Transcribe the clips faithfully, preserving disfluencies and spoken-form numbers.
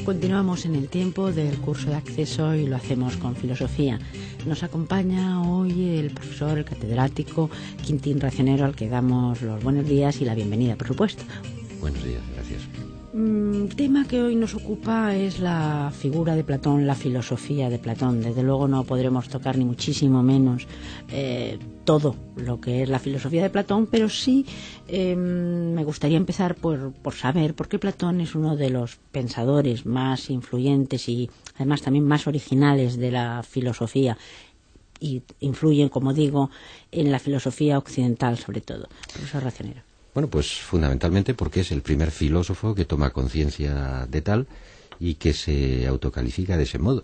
Continuamos en el tiempo del curso de acceso y lo hacemos con filosofía. Nos acompaña hoy el profesor, el catedrático Quintín Racionero, al que damos los buenos días y la bienvenida, por supuesto. Buenos días, gracias. El tema que hoy nos ocupa es la figura de Platón, la filosofía de Platón. Desde luego no podremos tocar ni muchísimo menos eh, todo lo que es la filosofía de Platón, pero sí eh, me gustaría empezar por, por saber por qué Platón es uno de los pensadores más influyentes y además también más originales de la filosofía, y influyen, como digo, en la filosofía occidental sobre todo. Profesor Racionero. Bueno, pues fundamentalmente porque es el primer filósofo que toma conciencia de tal y que se autocalifica de ese modo.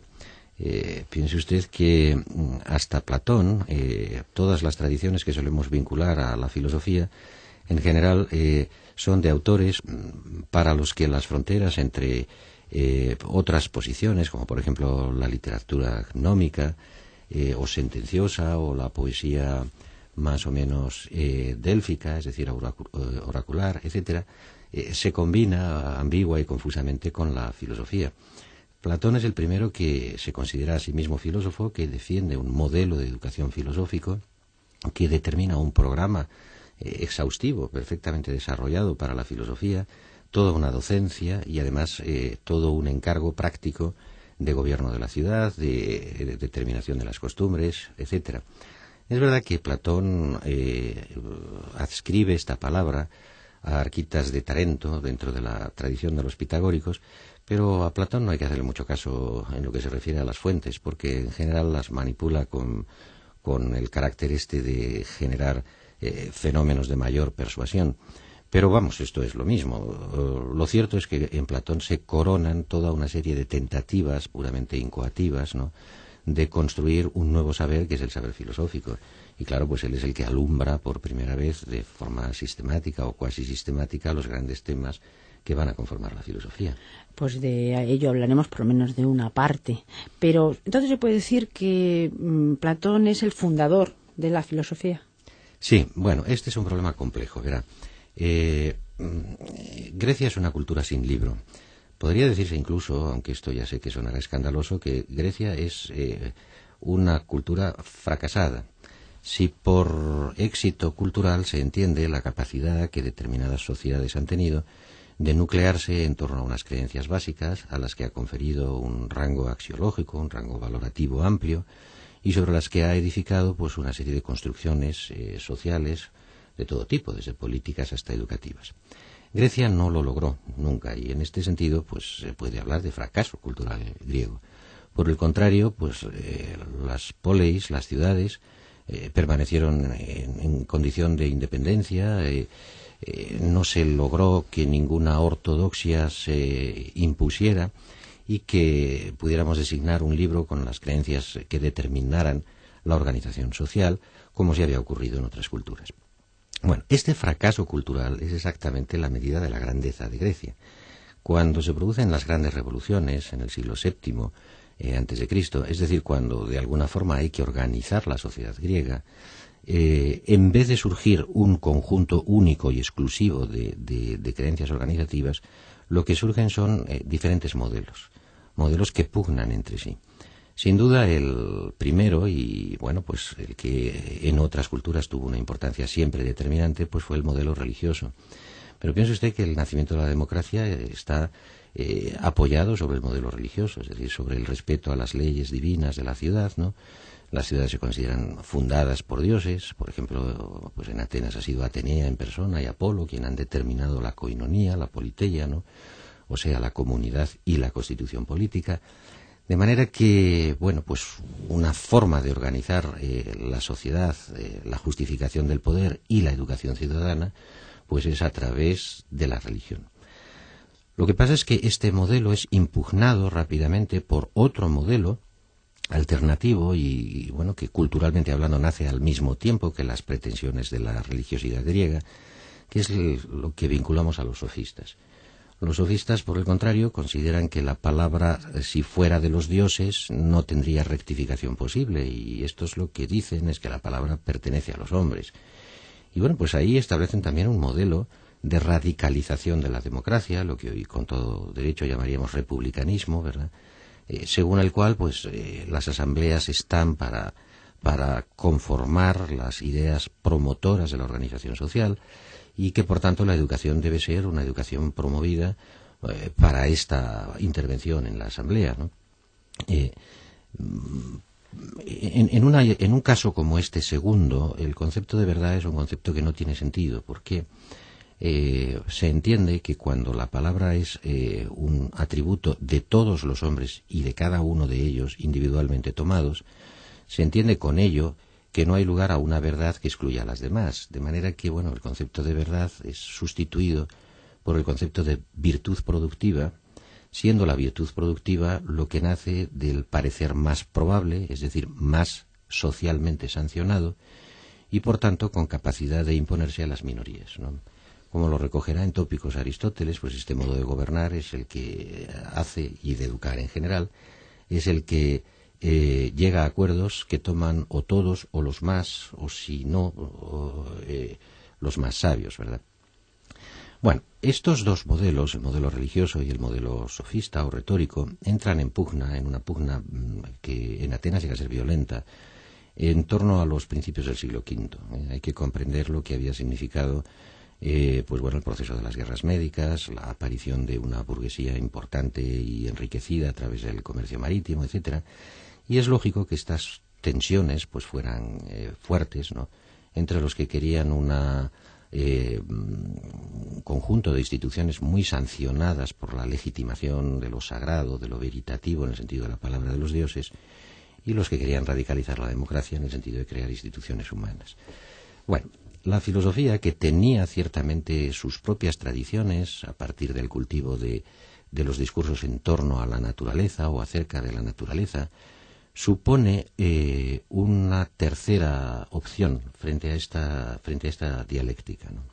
Eh, piense usted que hasta Platón, eh, todas las tradiciones que solemos vincular a la filosofía, en general eh, son de autores para los que las fronteras entre eh, otras posiciones, como por ejemplo la literatura gnómica eh, o sentenciosa o la poesía más o menos eh, délfica, es decir, oracular, etcétera, eh, se combina ambigua y confusamente con la filosofía. Platón es el primero que se considera a sí mismo filósofo, que defiende un modelo de educación filosófico, que determina un programa eh, exhaustivo, perfectamente desarrollado para la filosofía, toda una docencia y además eh, todo un encargo práctico de gobierno de la ciudad, de, de determinación de las costumbres, etcétera. Es verdad que Platón eh, adscribe esta palabra a Arquitas de Tarento, dentro de la tradición de los pitagóricos, pero a Platón no hay que hacerle mucho caso en lo que se refiere a las fuentes, porque en general las manipula con, con el carácter este de generar eh, fenómenos de mayor persuasión. Pero vamos, esto es lo mismo. Lo cierto es que en Platón se coronan toda una serie de tentativas puramente incoativas, ¿no?, de construir un nuevo saber, que es el saber filosófico. Y claro, pues él es el que alumbra por primera vez de forma sistemática o cuasi sistemática los grandes temas que van a conformar la filosofía. Pues de ello hablaremos por lo menos de una parte. Pero entonces se puede decir que mmm, Platón es el fundador de la filosofía. Sí, bueno, este es un problema complejo, verá. Eh, Grecia es una cultura sin libro. Podría decirse incluso, aunque esto ya sé que sonará escandaloso, que Grecia es eh, una cultura fracasada. Si por éxito cultural se entiende la capacidad que determinadas sociedades han tenido de nuclearse en torno a unas creencias básicas, a las que ha conferido un rango axiológico, un rango valorativo amplio, y sobre las que ha edificado pues una serie de construcciones eh, sociales de todo tipo, desde políticas hasta educativas. Grecia no lo logró nunca, y en este sentido pues se puede hablar de fracaso cultural griego. Por el contrario, pues eh, las poleis, las ciudades, eh, permanecieron en, en condición de independencia, eh, eh, no se logró que ninguna ortodoxia se impusiera y que pudiéramos designar un libro con las creencias que determinaran la organización social, como se había ocurrido en otras culturas. Bueno, este fracaso cultural es exactamente la medida de la grandeza de Grecia. Cuando se producen las grandes revoluciones en el siglo séptimo eh, antes de Cristo, es decir, cuando de alguna forma hay que organizar la sociedad griega, eh, en vez de surgir un conjunto único y exclusivo de, de, de creencias organizativas, lo que surgen son eh, diferentes modelos, modelos que pugnan entre sí. Sin duda el primero, y bueno, pues el que en otras culturas tuvo una importancia siempre determinante, pues fue el modelo religioso. Pero piense usted que el nacimiento de la democracia está eh, apoyado sobre el modelo religioso, es decir, sobre el respeto a las leyes divinas de la ciudad, ¿no? Las ciudades se consideran fundadas por dioses, por ejemplo, pues en Atenas ha sido Atenea en persona y Apolo quien han determinado la koinonía, la politeia, ¿no?, o sea, la comunidad y la constitución política. De manera que, bueno, pues una forma de organizar eh, la sociedad, eh, la justificación del poder y la educación ciudadana, pues es a través de la religión. Lo que pasa es que este modelo es impugnado rápidamente por otro modelo alternativo y, y bueno, que culturalmente hablando nace al mismo tiempo que las pretensiones de la religiosidad griega, que es el, lo que vinculamos a los sofistas. Los sofistas, por el contrario, consideran que la palabra, si fuera de los dioses, no tendría rectificación posible, y estos lo que dicen es que la palabra pertenece a los hombres. Y bueno, pues ahí establecen también un modelo de radicalización de la democracia, lo que hoy con todo derecho llamaríamos republicanismo, ¿verdad? Eh, según el cual, pues, eh, las asambleas están para, para conformar las ideas promotoras de la organización social y que, por tanto, la educación debe ser una educación promovida eh, para esta intervención en la asamblea, ¿no? Eh, En, en, una, en un caso como este segundo, el concepto de verdad es un concepto que no tiene sentido, porque eh, se entiende que cuando la palabra es eh, un atributo de todos los hombres y de cada uno de ellos individualmente tomados, se entiende con ello que no hay lugar a una verdad que excluya a las demás, de manera que, bueno, el concepto de verdad es sustituido por el concepto de virtud productiva, siendo la virtud productiva lo que nace del parecer más probable, es decir, más socialmente sancionado, y por tanto con capacidad de imponerse a las minorías, ¿no? Como lo recogerá en Tópicos Aristóteles, pues este modo de gobernar es el que hace, y de educar en general, es el que eh, llega a acuerdos que toman o todos o los más, o si no, o, eh, los más sabios, ¿verdad? Bueno, estos dos modelos, el modelo religioso y el modelo sofista o retórico, entran en pugna, en una pugna que en Atenas llega a ser violenta, en torno a los principios del siglo quinto. Eh, hay que comprender lo que había significado eh, pues bueno, el proceso de las guerras médicas, la aparición de una burguesía importante y enriquecida a través del comercio marítimo, etcétera. Y es lógico que estas tensiones pues fueran eh, fuertes, ¿no?, entre los que querían una Eh, un conjunto de instituciones muy sancionadas por la legitimación de lo sagrado, de lo veritativo en el sentido de la palabra de los dioses, y los que querían radicalizar la democracia en el sentido de crear instituciones humanas. Bueno, la filosofía, que tenía ciertamente sus propias tradiciones a partir del cultivo de, de los discursos en torno a la naturaleza o acerca de la naturaleza, supone eh, una tercera opción frente a esta, frente a esta dialéctica, ¿no?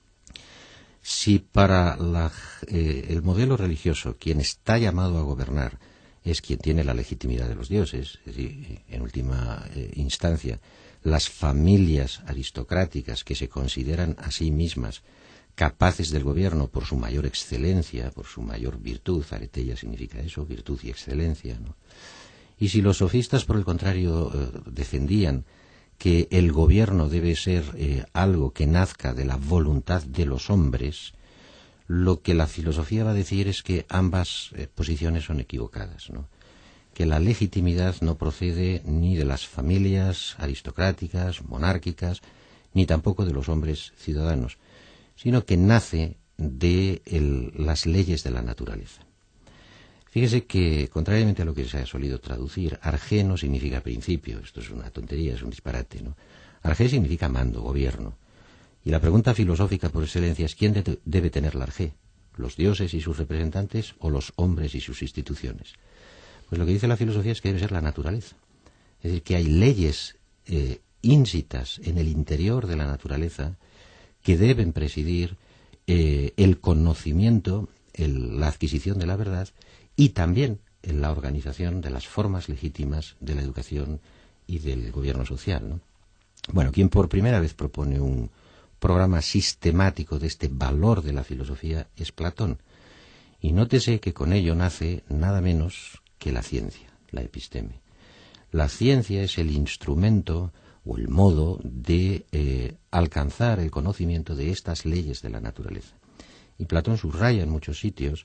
Si para la, eh, el modelo religioso quien está llamado a gobernar es quien tiene la legitimidad de los dioses, es decir, en última eh, instancia, las familias aristocráticas que se consideran a sí mismas capaces del gobierno por su mayor excelencia, por su mayor virtud, areteia significa eso, virtud y excelencia, ¿no? Y si los sofistas, por el contrario, eh, defendían que el gobierno debe ser eh, algo que nazca de la voluntad de los hombres, lo que la filosofía va a decir es que ambas eh, posiciones son equivocadas, ¿no? Que la legitimidad no procede ni de las familias aristocráticas, monárquicas, ni tampoco de los hombres ciudadanos, sino que nace de el, las leyes de la naturaleza. Fíjese que, contrariamente a lo que se ha solido traducir, arjé no significa principio. Esto es una tontería, es un disparate, ¿no? Arjé significa mando, gobierno. Y la pregunta filosófica por excelencia es ¿quién de debe tener la arjé? ¿Los dioses y sus representantes o los hombres y sus instituciones? Pues lo que dice la filosofía es que debe ser la naturaleza. Es decir, que hay leyes eh, íncitas en el interior de la naturaleza que deben presidir eh, el conocimiento, el, la adquisición de la verdad, y también en la organización de las formas legítimas de la educación y del gobierno social, ¿no? Bueno, quien por primera vez propone un programa sistemático de este valor de la filosofía es Platón. Y nótese que con ello nace nada menos que la ciencia, la episteme. La ciencia es el instrumento o el modo de eh, alcanzar el conocimiento de estas leyes de la naturaleza. Y Platón subraya en muchos sitios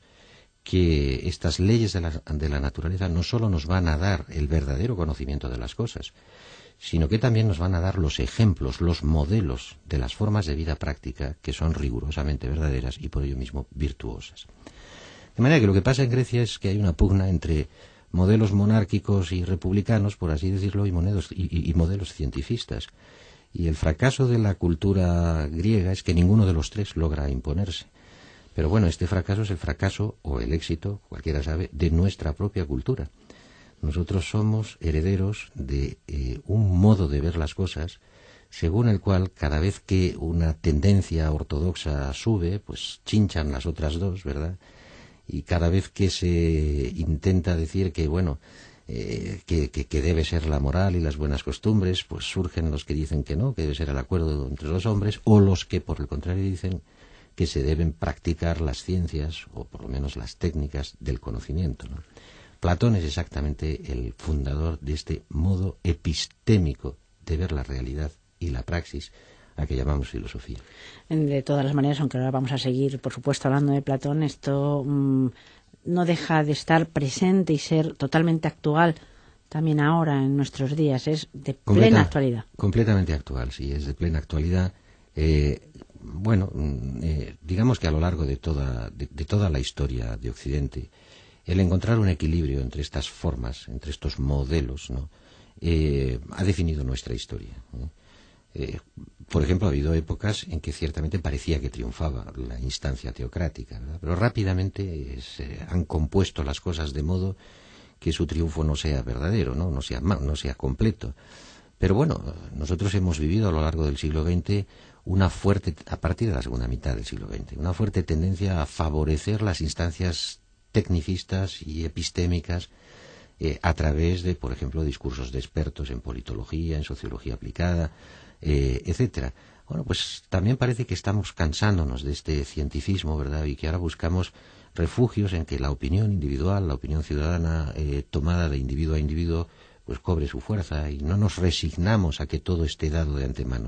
que estas leyes de la, de la naturaleza no solo nos van a dar el verdadero conocimiento de las cosas, sino que también nos van a dar los ejemplos, los modelos de las formas de vida práctica que son rigurosamente verdaderas y por ello mismo virtuosas. De manera que lo que pasa en Grecia es que hay una pugna entre modelos monárquicos y republicanos, por así decirlo, y, monedos, y, y, y modelos cientifistas. Y el fracaso de la cultura griega es que ninguno de los tres logra imponerse. Pero bueno, este fracaso es el fracaso, o el éxito, cualquiera sabe, de nuestra propia cultura. Nosotros somos herederos de eh, un modo de ver las cosas, según el cual cada vez que una tendencia ortodoxa sube, pues chinchan las otras dos, ¿verdad? Y cada vez que se intenta decir que, bueno, eh, que, que, que debe ser la moral y las buenas costumbres, pues surgen los que dicen que no, que debe ser el acuerdo entre los hombres, o los que, por el contrario, dicen que se deben practicar las ciencias, o por lo menos las técnicas del conocimiento, ¿no? Platón es exactamente el fundador de este modo epistémico de ver la realidad y la praxis a que llamamos filosofía. De todas las maneras, aunque ahora vamos a seguir, por supuesto, hablando de Platón, esto mmm, no deja de estar presente y ser totalmente actual también ahora en nuestros días. Es de Completa, plena actualidad. Completamente actual, sí, es de plena actualidad. Eh, bueno, eh, digamos que a lo largo de toda, de, de toda la historia de Occidente, el encontrar un equilibrio entre estas formas, entre estos modelos, ¿no? eh, ha definido nuestra historia, ¿eh? Eh, por ejemplo, ha habido épocas en que ciertamente parecía que triunfaba la instancia teocrática, ¿verdad? Pero rápidamente se han compuesto las cosas de modo que su triunfo no sea verdadero, ¿no? No sea, no sea completo. Pero bueno, nosotros hemos vivido a lo largo del siglo veinte una fuerte, a partir de la segunda mitad del siglo veinte, una fuerte tendencia a favorecer las instancias tecnicistas y epistémicas eh, a través de, por ejemplo, discursos de expertos en politología, en sociología aplicada, eh, etcétera. Bueno, pues también parece que estamos cansándonos de este cientificismo, ¿verdad? Y que ahora buscamos refugios en que la opinión individual, la opinión ciudadana, eh, tomada de individuo a individuo, pues cobre su fuerza, y no nos resignamos a que todo esté dado de antemano.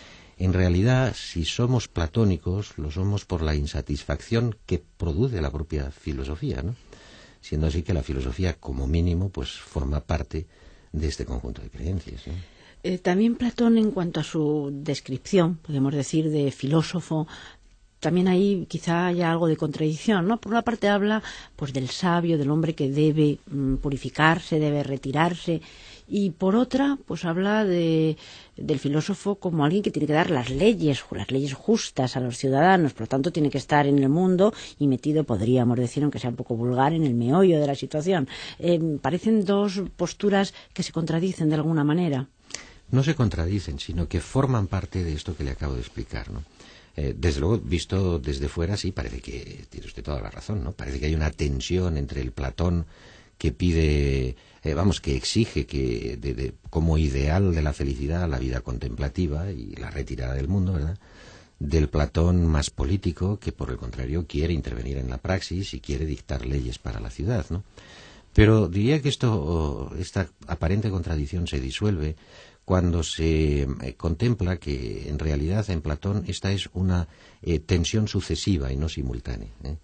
En realidad, si somos platónicos, lo somos por la insatisfacción que produce la propia filosofía, ¿no? Siendo así que la filosofía, como mínimo, pues forma parte de este conjunto de creencias, ¿no? Eh, también Platón, en cuanto a su descripción, podemos decir, de filósofo, también ahí quizá haya algo de contradicción, ¿no? Por una parte habla pues del sabio, del hombre que debe mm, purificarse, debe retirarse, y por otra pues habla de, del filósofo como alguien que tiene que dar las leyes, las leyes justas a los ciudadanos, por lo tanto tiene que estar en el mundo y metido, podríamos decir, aunque sea un poco vulgar, en el meollo de la situación. Eh, parecen dos posturas que se contradicen de alguna manera. No se contradicen, sino que forman parte de esto que le acabo de explicar, ¿no? Eh, desde luego, visto desde fuera, sí, parece que tiene usted toda la razón, ¿no? Parece que hay una tensión entre el Platón que pide, eh, vamos, que exige que de, de, como ideal de la felicidad la vida contemplativa y la retirada del mundo, ¿verdad?, del Platón más político, que por el contrario quiere intervenir en la praxis y quiere dictar leyes para la ciudad, ¿no? Pero diría que esto, esta aparente contradicción se disuelve cuando se eh, contempla que en realidad en Platón esta es una eh, tensión sucesiva y no simultánea, ¿eh?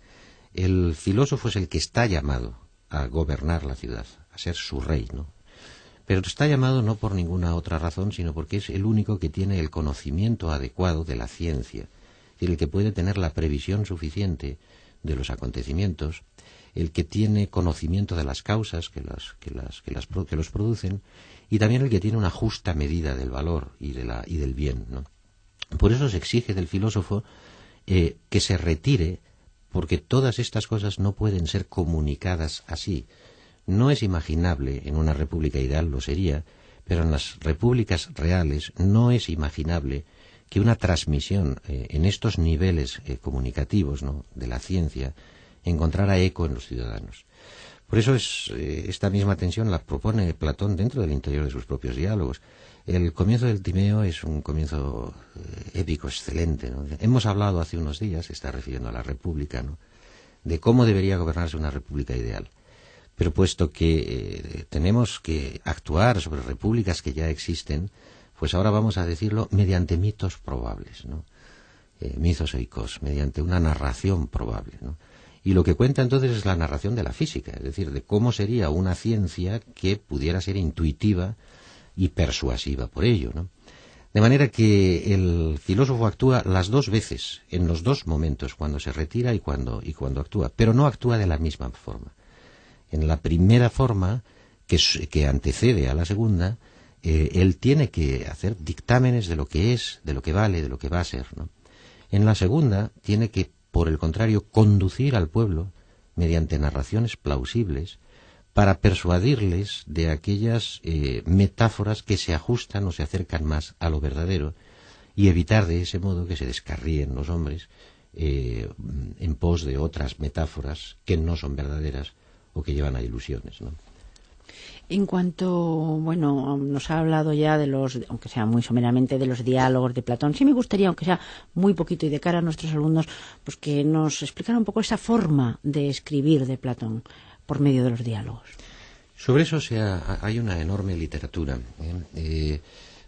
El filósofo es el que está llamado a gobernar la ciudad, a ser su rey, ¿no? Pero está llamado no por ninguna otra razón, sino porque es el único que tiene el conocimiento adecuado de la ciencia, el que puede tener la previsión suficiente de los acontecimientos, el que tiene conocimiento de las causas que, las, que, las, que, las, que los producen, y también el que tiene una justa medida del valor y, de la, y del bien, ¿no? Por eso se exige del filósofo eh, que se retire, porque todas estas cosas no pueden ser comunicadas así. No es imaginable, en una república ideal lo sería, pero en las repúblicas reales no es imaginable que una transmisión eh, en estos niveles eh, comunicativos, ¿no?, de la ciencia encontrara eco en los ciudadanos. Por eso es, eh, esta misma tensión la propone Platón dentro del interior de sus propios diálogos. El comienzo del Timeo es un comienzo eh, épico, excelente, ¿no? Hemos hablado hace unos días, se está refiriendo a la República, ¿no?, de cómo debería gobernarse una república ideal. Pero puesto que eh, tenemos que actuar sobre repúblicas que ya existen, pues ahora vamos a decirlo mediante mitos probables, ¿no? Eh, mitos oikos, mediante una narración probable, ¿no? Y lo que cuenta entonces es la narración de la física, es decir, de cómo sería una ciencia que pudiera ser intuitiva y persuasiva por ello, ¿no? De manera que el filósofo actúa las dos veces, en los dos momentos, cuando se retira y cuando, y cuando actúa, pero no actúa de la misma forma. En la primera forma, que, que antecede a la segunda, eh, él tiene que hacer dictámenes de lo que es, de lo que vale, de lo que va a ser, ¿no? En la segunda, tiene que, por el contrario, conducir al pueblo mediante narraciones plausibles para persuadirles de aquellas eh, metáforas que se ajustan o se acercan más a lo verdadero y evitar de ese modo que se descarríen los hombres eh, en pos de otras metáforas que no son verdaderas o que llevan a ilusiones, ¿no? En cuanto, bueno, nos ha hablado ya de los, aunque sea muy someramente, de los diálogos de Platón, sí me gustaría, aunque sea muy poquito y de cara a nuestros alumnos, pues que nos explicara un poco esa forma de escribir de Platón por medio de los diálogos. Sobre eso se ha, hay una enorme literatura. ¿eh? Eh,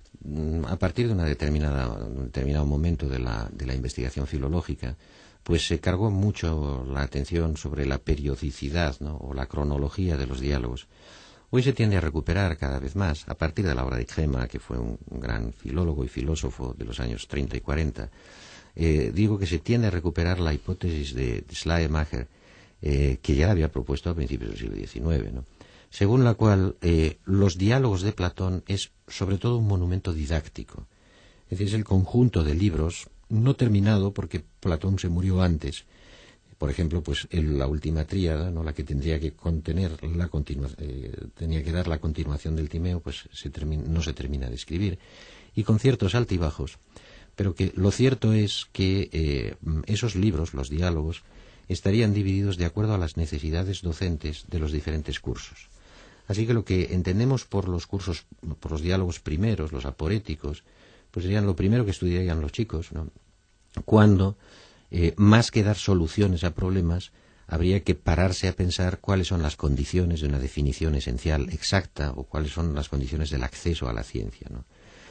a partir de una determinada, un determinado momento de la, de la investigación filológica, pues se cargó mucho la atención sobre la periodicidad, ¿no? O la cronología de los diálogos. Hoy se tiende a recuperar cada vez más, a partir de la obra de Gema, que fue un, un gran filólogo y filósofo de los años treinta y cuarenta, eh, digo que se tiende a recuperar la hipótesis de, de Schleiermacher, eh, que ya había propuesto a principios del siglo diecinueve, ¿no? Según la cual eh, los diálogos de Platón es sobre todo un monumento didáctico. Es decir, es el conjunto de libros, no terminado porque Platón se murió antes. Por ejemplo, pues en la última tríada, ¿no? La que tendría que contener la continua, eh, tenía que dar la continuación del Timeo, pues se termina, no se termina de escribir, y con ciertos altibajos. Pero que lo cierto es que eh, esos libros, los diálogos, estarían divididos de acuerdo a las necesidades docentes de los diferentes cursos. Así que lo que entendemos por los cursos, por los diálogos primeros, los aporéticos, pues serían lo primero que estudiarían los chicos, ¿no? Cuando Eh, más que dar soluciones a problemas, habría que pararse a pensar cuáles son las condiciones de una definición esencial exacta o cuáles son las condiciones del acceso a la ciencia, ¿no?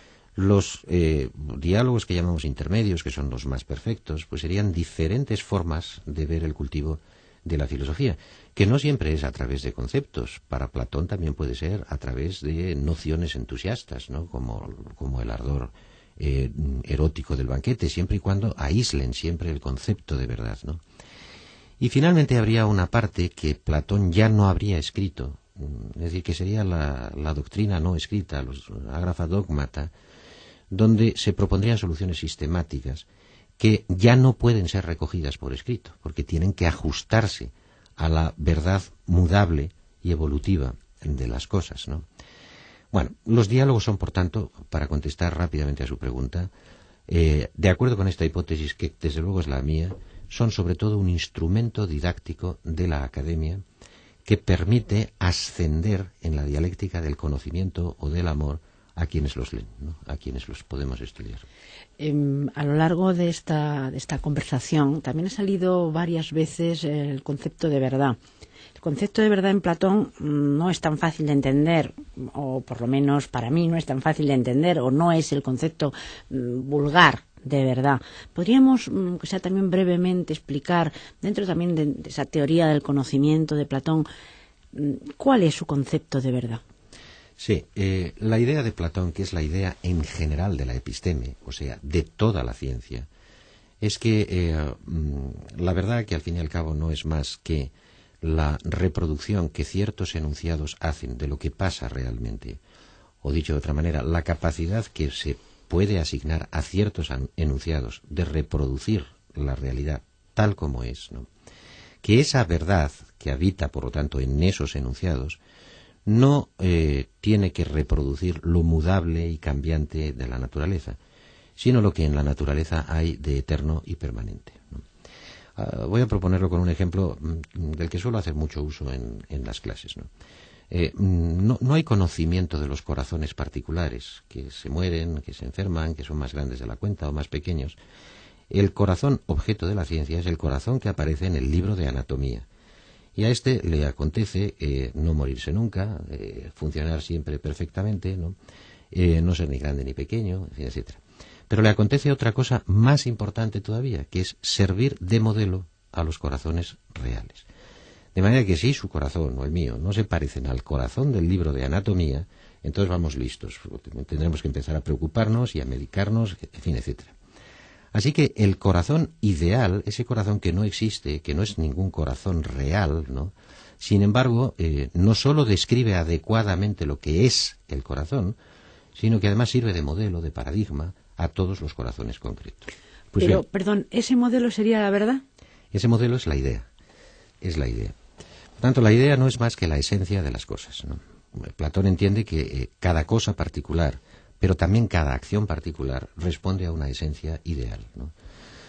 Los eh, diálogos que llamamos intermedios, que son los más perfectos, pues serían diferentes formas de ver el cultivo de la filosofía, que no siempre es a través de conceptos. Para Platón también puede ser a través de nociones entusiastas, ¿no? Como, como el ardor Eh, erótico del banquete, siempre y cuando aíslen siempre el concepto de verdad, ¿no? Y finalmente habría una parte que Platón ya no habría escrito, es decir, que sería la, la doctrina no escrita, los ágrafa dogmata, donde se propondrían soluciones sistemáticas que ya no pueden ser recogidas por escrito, porque tienen que ajustarse a la verdad mudable y evolutiva de las cosas, ¿no? Bueno, los diálogos son, por tanto, para contestar rápidamente a su pregunta, eh, de acuerdo con esta hipótesis, que desde luego es la mía, son sobre todo un instrumento didáctico de la academia que permite ascender en la dialéctica del conocimiento o del amor a quienes los leen, ¿no? A quienes los podemos estudiar. Eh, a lo largo de esta, de esta conversación también ha salido varias veces el concepto de verdad. El concepto de verdad en Platón no es tan fácil de entender, o por lo menos para mí no es tan fácil de entender, o no es el concepto mm, vulgar de verdad. ¿Podríamos, mm, que sea también brevemente, explicar, dentro también de, de esa teoría del conocimiento de Platón, mm, cuál es su concepto de verdad? Sí, eh, la idea de Platón, que es la idea en general de la episteme, o sea, de toda la ciencia, es que eh, mm, la verdad, que al fin y al cabo no es más que la reproducción que ciertos enunciados hacen de lo que pasa realmente, o dicho de otra manera, la capacidad que se puede asignar a ciertos enunciados de reproducir la realidad tal como es, ¿no? Que esa verdad que habita, por lo tanto, en esos enunciados, no eh, tiene que reproducir lo mudable y cambiante de la naturaleza, sino lo que en la naturaleza hay de eterno y permanente, ¿no? Uh, voy a proponerlo con un ejemplo mm, del que suelo hacer mucho uso en, en las clases, ¿no? Eh, no, no hay conocimiento de los corazones particulares, que se mueren, que se enferman, que son más grandes de la cuenta o más pequeños. El corazón objeto de la ciencia es el corazón que aparece en el libro de anatomía. Y a este le acontece eh, no morirse nunca, eh, funcionar siempre perfectamente, ¿no? Eh, no ser ni grande ni pequeño, en fin, etcétera. Pero le acontece otra cosa más importante todavía, que es servir de modelo a los corazones reales. De manera que si su corazón o el mío no se parecen al corazón del libro de anatomía, entonces vamos listos. Tendremos que empezar a preocuparnos y a medicarnos, en fin, etcétera. Así que el corazón ideal, ese corazón que no existe, que no es ningún corazón real, ¿no? Sin embargo, eh, no sólo describe adecuadamente lo que es el corazón, sino que además sirve de modelo, de paradigma, a todos los corazones concretos. Pues Pero, bien, perdón, ¿ese modelo sería la verdad? Ese modelo es la idea, es la idea. Por tanto, la idea no es más que la esencia de las cosas, ¿no? Platón entiende que eh, cada cosa particular, pero también cada acción particular, responde a una esencia ideal, ¿no?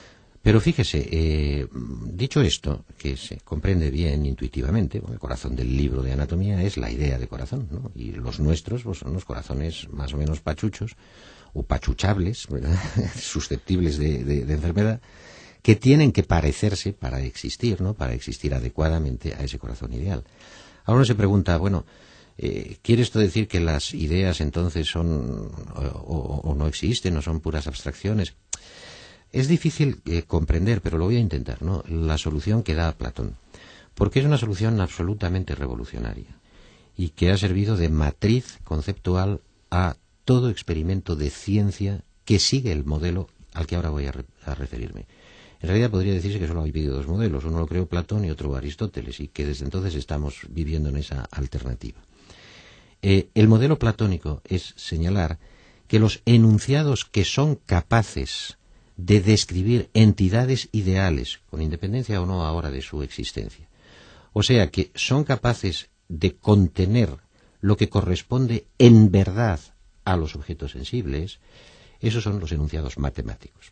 Pero fíjese, eh, dicho esto, que se comprende bien intuitivamente, bueno, el corazón del libro de anatomía es la idea de corazón, ¿no? Y los nuestros pues, son los corazones más o menos pachuchos, o pachuchables, ¿verdad? Susceptibles de, de, de enfermedad, que tienen que parecerse para existir, ¿no? Para existir adecuadamente a ese corazón ideal. Ahora uno se pregunta, bueno, eh, ¿quiere esto decir que las ideas entonces son o, o, o no existen, o son puras abstracciones? Es difícil eh, comprender, pero lo voy a intentar, ¿no? La solución que da Platón, porque es una solución absolutamente revolucionaria y que ha servido de matriz conceptual a todo experimento de ciencia que sigue el modelo al que ahora voy a, re a referirme. En realidad podría decirse que solo ha habido dos modelos, uno lo creó Platón y otro Aristóteles, y que desde entonces estamos viviendo en esa alternativa. Eh, el modelo platónico es señalar que los enunciados que son capaces de describir entidades ideales, con independencia o no ahora de su existencia, o sea, que son capaces de contener lo que corresponde en verdad a los objetos sensibles, esos son los enunciados matemáticos.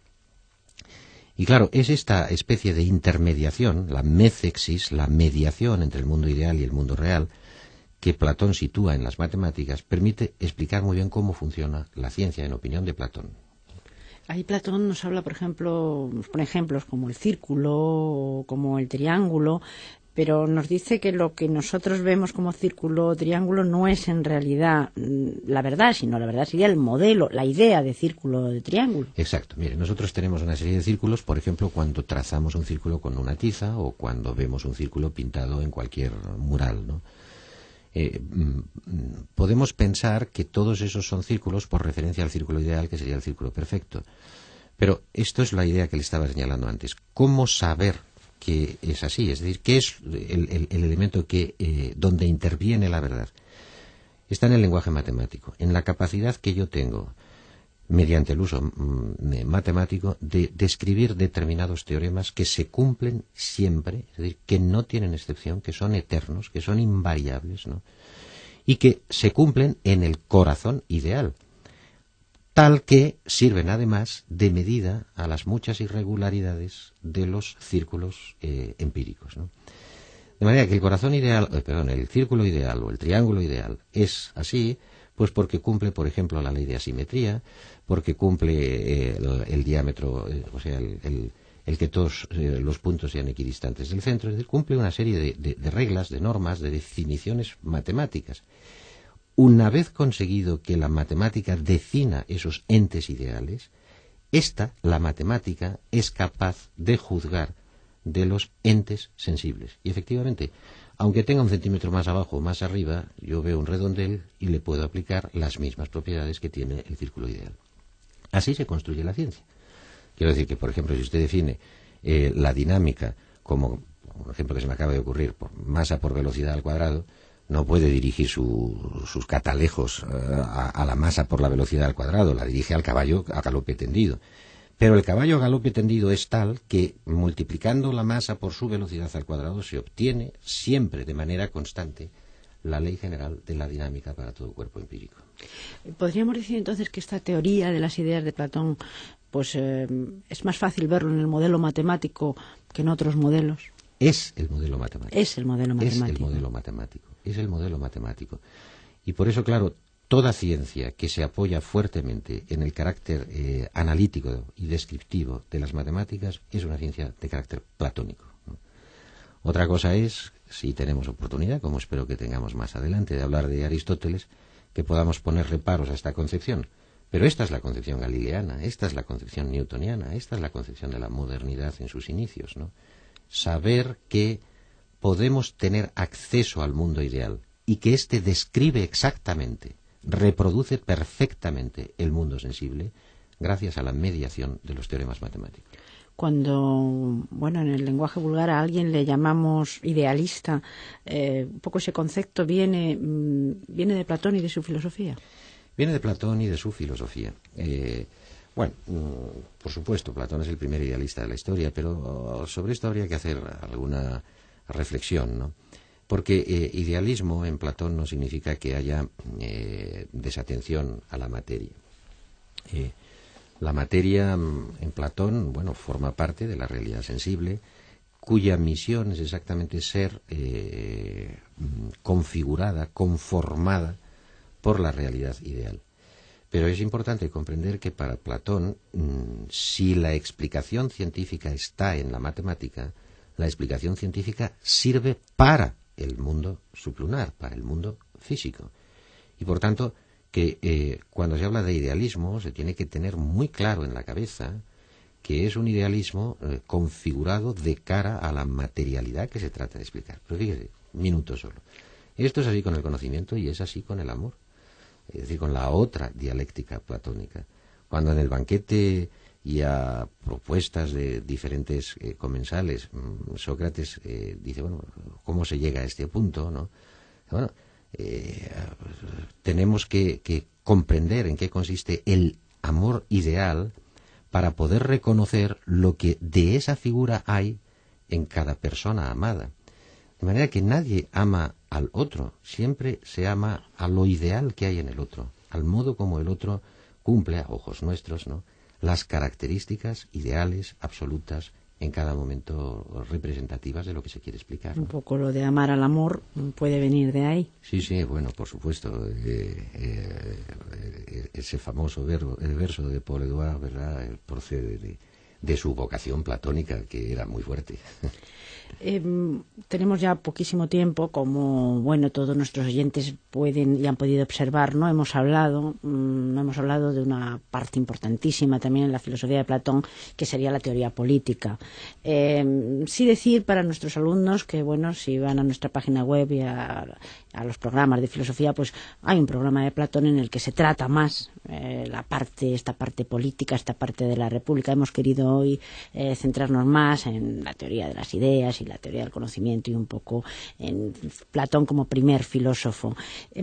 Y claro, es esta especie de intermediación, la mezexis, la mediación entre el mundo ideal y el mundo real, que Platón sitúa en las matemáticas, permite explicar muy bien cómo funciona la ciencia, en opinión de Platón. Ahí Platón nos habla, por ejemplo, nos pone ejemplos como el círculo o como el triángulo, pero nos dice que lo que nosotros vemos como círculo o triángulo no es en realidad la verdad, sino la verdad sería el modelo, la idea de círculo o de triángulo. Exacto. Mire, nosotros tenemos una serie de círculos, por ejemplo, cuando trazamos un círculo con una tiza o cuando vemos un círculo pintado en cualquier mural, ¿no? Eh, podemos pensar que todos esos son círculos por referencia al círculo ideal, que sería el círculo perfecto. Pero esto es la idea que le estaba señalando antes. ¿Cómo saber que es así? Es decir, ¿qué es el, el, el elemento que eh, donde interviene la verdad? Está en el lenguaje matemático, en la capacidad que yo tengo, mediante el uso mm, matemático, de describir determinados teoremas que se cumplen siempre, es decir, que no tienen excepción, que son eternos, que son invariables, ¿no? Y que se cumplen en el corazón ideal, tal que sirven además de medida a las muchas irregularidades de los círculos eh, empíricos, ¿no? De manera que el corazón ideal, eh, perdón, el círculo ideal o el triángulo ideal es así, pues porque cumple, por ejemplo, la ley de asimetría, porque cumple eh, el, el diámetro, eh, o sea, el, el, el que todos eh, los puntos sean equidistantes del centro, es decir, cumple una serie de, de, de reglas, de normas, de definiciones matemáticas. Una vez conseguido que la matemática defina esos entes ideales, esta, la matemática, es capaz de juzgar de los entes sensibles. Y efectivamente, aunque tenga un centímetro más abajo o más arriba, yo veo un redondel y le puedo aplicar las mismas propiedades que tiene el círculo ideal. Así se construye la ciencia. Quiero decir que, por ejemplo, si usted define eh, la dinámica como, un ejemplo que se me acaba de ocurrir, por masa por velocidad al cuadrado, no puede dirigir su, sus catalejos uh, a, a la masa por la velocidad al cuadrado, la dirige al caballo a galope tendido. Pero el caballo a galope tendido es tal que, multiplicando la masa por su velocidad al cuadrado, se obtiene siempre de manera constante la ley general de la dinámica para todo cuerpo empírico. ¿Podríamos decir entonces que esta teoría de las ideas de Platón pues eh, es más fácil verlo en el modelo matemático que en otros modelos? Es el modelo matemático. Es el modelo matemático. Es el modelo matemático. Es el modelo matemático. Y por eso, claro, toda ciencia que se apoya fuertemente en el carácter eh, analítico y descriptivo de las matemáticas es una ciencia de carácter platónico, ¿no? Otra cosa es, si tenemos oportunidad, como espero que tengamos más adelante, de hablar de Aristóteles, que podamos poner reparos a esta concepción. Pero esta es la concepción galileana, esta es la concepción newtoniana, esta es la concepción de la modernidad en sus inicios, ¿no? Saber que podemos tener acceso al mundo ideal y que éste describe exactamente, reproduce perfectamente el mundo sensible gracias a la mediación de los teoremas matemáticos. Cuando, bueno, en el lenguaje vulgar a alguien le llamamos idealista, eh, un poco ese concepto viene, viene de Platón y de su filosofía. Viene de Platón y de su filosofía. Eh, bueno, por supuesto, Platón es el primer idealista de la historia, pero sobre esto habría que hacer alguna reflexión, ¿no? Porque eh, idealismo en Platón no significa que haya eh, desatención a la materia. Eh, La materia en Platón, bueno, forma parte de la realidad sensible, cuya misión es exactamente ser eh, configurada, conformada por la realidad ideal. Pero es importante comprender que para Platón, si la explicación científica está en la matemática, la explicación científica sirve para el mundo sublunar, para el mundo físico. Y por tanto, que eh, cuando se habla de idealismo se tiene que tener muy claro en la cabeza que es un idealismo eh, configurado de cara a la materialidad que se trata de explicar. Pero fíjese, un minuto solo. Esto es así con el conocimiento y es así con el amor. Es decir, con la otra dialéctica platónica. Cuando en el banquete y a propuestas de diferentes eh, comensales, mmm, Sócrates eh, dice, bueno, ¿cómo se llega a este punto, no? Bueno, eh, tenemos que, que comprender en qué consiste el amor ideal para poder reconocer lo que de esa figura hay en cada persona amada. De manera que nadie ama al otro, siempre se ama a lo ideal que hay en el otro, al modo como el otro cumple, a ojos nuestros, ¿no?, las características ideales, absolutas, en cada momento representativas de lo que se quiere explicar, ¿no? Un poco lo de amar al amor puede venir de ahí. Sí, sí, bueno, por supuesto. Eh, eh, ese famoso verbo, el verso de Paul Éluard, ¿verdad?, procede de, de su vocación platónica, que era muy fuerte. Eh, tenemos ya poquísimo tiempo, como bueno todos nuestros oyentes pueden y han podido observar, no hemos hablado, mmm, no hemos hablado de una parte importantísima también en la filosofía de Platón, que sería la teoría política. Eh, sí decir para nuestros alumnos que bueno, si van a nuestra página web y a, a los programas de filosofía, pues hay un programa de Platón en el que se trata más eh, la parte, esta parte política, esta parte de la República. Hemos querido hoy eh, centrarnos más en la teoría de las ideas y la teoría del conocimiento y un poco en Platón como primer filósofo.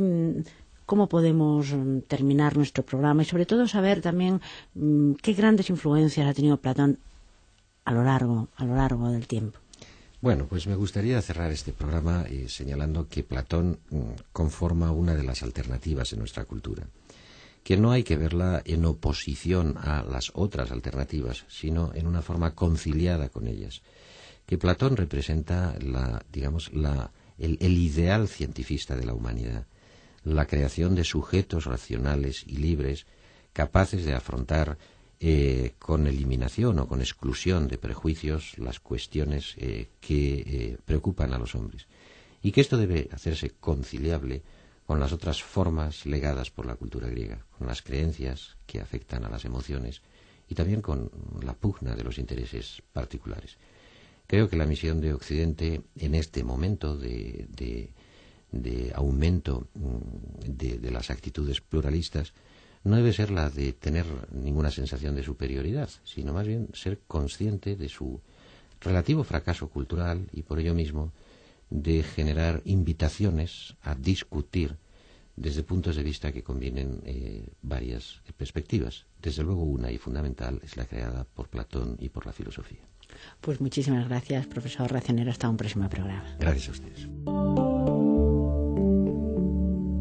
¿Cómo podemos terminar nuestro programa? Y sobre todo saber también qué grandes influencias ha tenido Platón a lo largo, a lo largo del tiempo. Bueno, pues me gustaría cerrar este programa eh, señalando que Platón mm, conforma una de las alternativas en nuestra cultura, que no hay que verla en oposición a las otras alternativas, sino en una forma conciliada con ellas. Que Platón representa la, digamos, la, el, el ideal cientifista de la humanidad, la creación de sujetos racionales y libres capaces de afrontar eh, con eliminación o con exclusión de prejuicios las cuestiones eh, que eh, preocupan a los hombres, y que esto debe hacerse conciliable con las otras formas legadas por la cultura griega, con las creencias que afectan a las emociones y también con la pugna de los intereses particulares. Creo que la misión de Occidente en este momento de, de, de aumento de, de las actitudes pluralistas no debe ser la de tener ninguna sensación de superioridad, sino más bien ser consciente de su relativo fracaso cultural y por ello mismo de generar invitaciones a discutir desde puntos de vista que combinen eh, varias perspectivas. Desde luego una y fundamental es la creada por Platón y por la filosofía. Pues muchísimas gracias, profesor Racionero. Hasta un próximo programa. Gracias a ustedes.